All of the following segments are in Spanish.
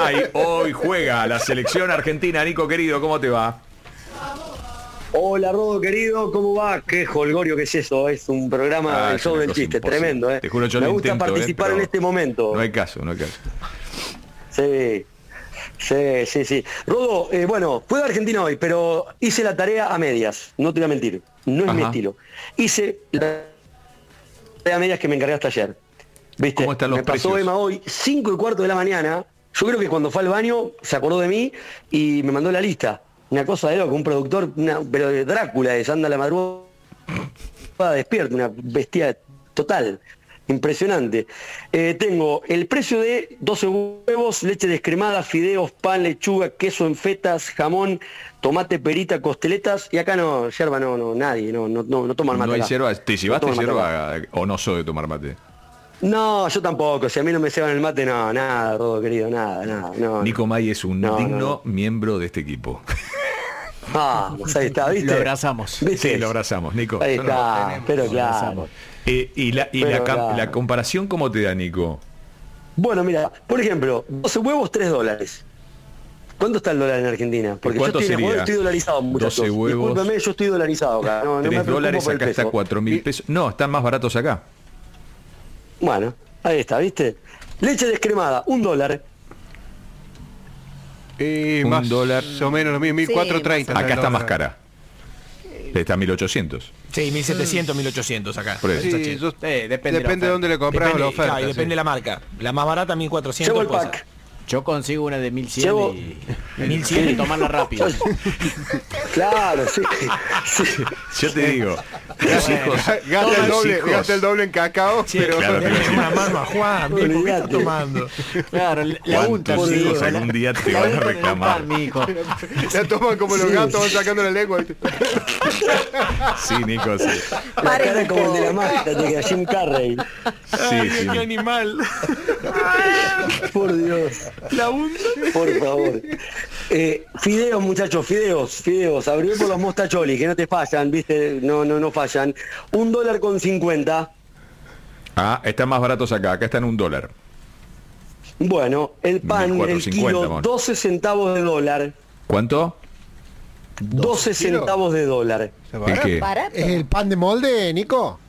Uruguay. Hoy juega la selección argentina. Nico, querido, ¿cómo te va? Hola, Rodo, querido, ¿cómo va? Qué jolgorio que es eso, es un programa del show del chiste, imposible. tremendo, Te juro, yo me lo gusta intento, participar pero en este momento. No hay caso. Sí. Rodo, bueno, fui a Argentina hoy, pero hice la tarea a medias, no te voy a mentir, no es mi estilo. Hice la tarea a medias que me encargaste ayer. ¿Viste? ¿Cómo están los me pasó precios? Emma hoy, 5:15 de la mañana, yo creo que cuando fue al baño se acordó de mí y me mandó la lista. Una cosa de loco, un productor, pero de Drácula, de anda a la madrugada despierto, una bestia total, impresionante. Tengo el precio de 12 huevos, leche descremada, fideos, pan, lechuga, queso en fetas, jamón, tomate, perita, costeletas, y acá no, yerba nadie, no toman mate. No hay acá. yerba. ¿Te llevaste toman mate yerba o no soy de tomar mate? No, yo tampoco, si a mí no me ceban el mate, no, nada, Rodo, querido, nada, no. Nico May es un digno miembro de este equipo. Vamos, ahí está, ¿viste? Lo abrazamos. ¿Viste? Sí, lo abrazamos, Nico. Ahí está, pero claro. Y Pero la comparación, ¿cómo te da, Nico? Bueno, mira, por ejemplo, 12 huevos, $3. ¿Cuánto está el dólar en Argentina? Porque yo ¿Cuánto sería? estoy dolarizado, muchachos. 12 huevos. Discúlpeme, yo estoy dolarizado acá. No me preocupo $3, por el acá está peso. 4.000 pesos. No, están más baratos acá. Bueno, ahí está, ¿viste? Leche descremada, $1. Más $1. o menos lo mismo, 1.430. Acá está más cara. Está a 1.800. Sí, 1.700, 1.800 acá. Por eso. Sí, Depende de dónde le compras la oferta. Claro, y depende de la marca. La más barata, 1.400. Llevo el pues, pack. Yo consigo una de 1100 Llevo- y 1.100 y tomarla rápido. Claro, sí. Yo te digo, los hijos, Gasta el doble en cacao, pero claro, Tenés una mano a Juan, ¿por qué está Olvídate. tomando? Claro, la unta, ¿cuántos sí, hijos la- algún día te la van a unta en el reclamar? pan, mi hijo. la toman como los Sí. gatos, van sacando la lengua. Sí, Nico, sí. La cara es como el de la máscara, de Jim Carrey. Sí. ¡Qué animal! Por Dios. La unta. Por favor. Fideos, muchachos, fideos. Abrió por los mostacholi, que no te fallan, ¿viste? No fallan. $1.50. Ah, están más baratos acá están $1. Bueno, el pan, el 1.450, kilo, mon. 12 centavos de dólar. ¿Cuánto? 12 centavos de dólar. ¿El qué? Barato. ¿Es el pan de molde, Nico?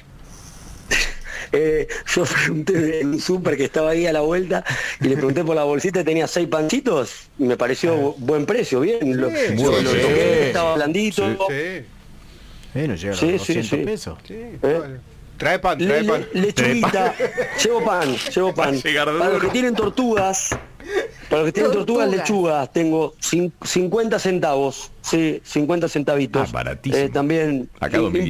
Yo pregunté en un súper que estaba ahí a la vuelta y le pregunté por la bolsita y tenía 6 pancitos y me pareció buen precio, bien. Lo toqué, estaba blandito. Sí, No llega a los Sí, 200 pesos. sí. Trae pan. Lechuguita, llevo pan. Va a llegar Para los duro. que tienen tortugas, lechugas, tengo 50 centavos, sí, 50 centavitos. Ah, baratísimo. También Acá 2.500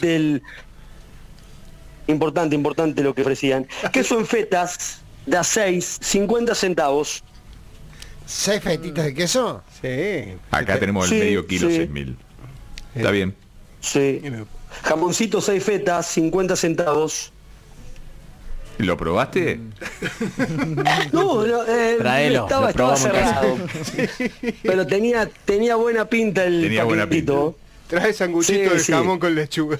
importante lo que ofrecían. Queso en fetas, de a 6, 50 centavos. 6 fetitas de queso. Sí. Acá tenemos el Sí, medio kilo, sí. 6.000. Está bien. Sí. Jamoncito 6 fetas, 50 centavos. ¿Lo probaste? No, Tráelo, estaba lo probamos en casa. cerrado. Pero tenía buena pinta el Tenía buena paquetito. Trae sanguchito de Sí. jamón con lechuga.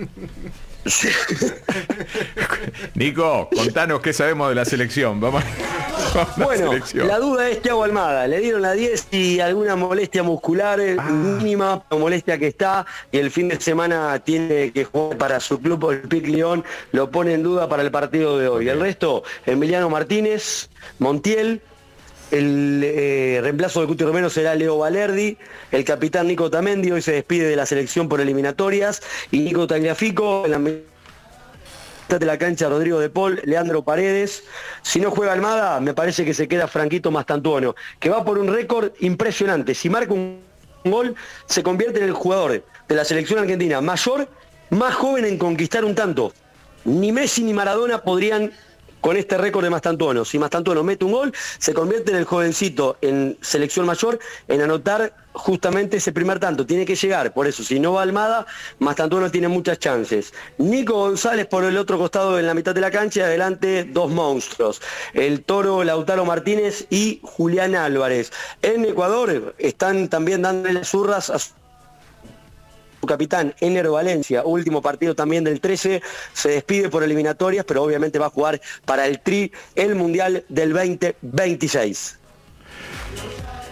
Nico, contanos qué sabemos de la selección. Vamos a la Bueno, selección. la duda es Thiago Almada. Le dieron la 10 y alguna molestia muscular mínima, molestia que está, y el fin de semana tiene que jugar para su club, el Pic León, lo pone en duda para el partido de hoy. El resto, Emiliano Martínez, Montiel, el reemplazo de Cuti Romero será Leo Valerdi, el capitán Nico Tamendi hoy se despide de la selección por eliminatorias, y Nico Tagliafico en la mitad de la cancha, Rodrigo de Paul, Leandro Paredes. Si no juega Almada, me parece que se queda Franquito Mastantuono, que va por un récord impresionante. Si marca un gol, se convierte en el jugador de la selección argentina mayor, más joven en conquistar un tanto. Ni Messi ni Maradona podrían con este récord de Mastantuono. Si Mastantuono mete un gol, se convierte en el jovencito en selección mayor en anotar justamente ese primer tanto. Tiene que llegar, por eso, si no va Almada, Mastantuono tiene muchas chances. Nico González por el otro costado en la mitad de la cancha, y adelante dos monstruos, el Toro Lautaro Martínez y Julián Álvarez. En Ecuador están también dándole las zurras a su capitán Ener Valencia, último partido también del 13, se despide por eliminatorias, pero obviamente va a jugar para el Tri el Mundial del 2026.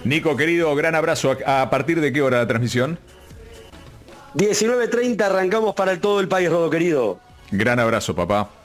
Nico, querido, gran abrazo. ¿A partir de qué hora la transmisión? 19:30 arrancamos para todo el país, Rodo querido. Gran abrazo, papá.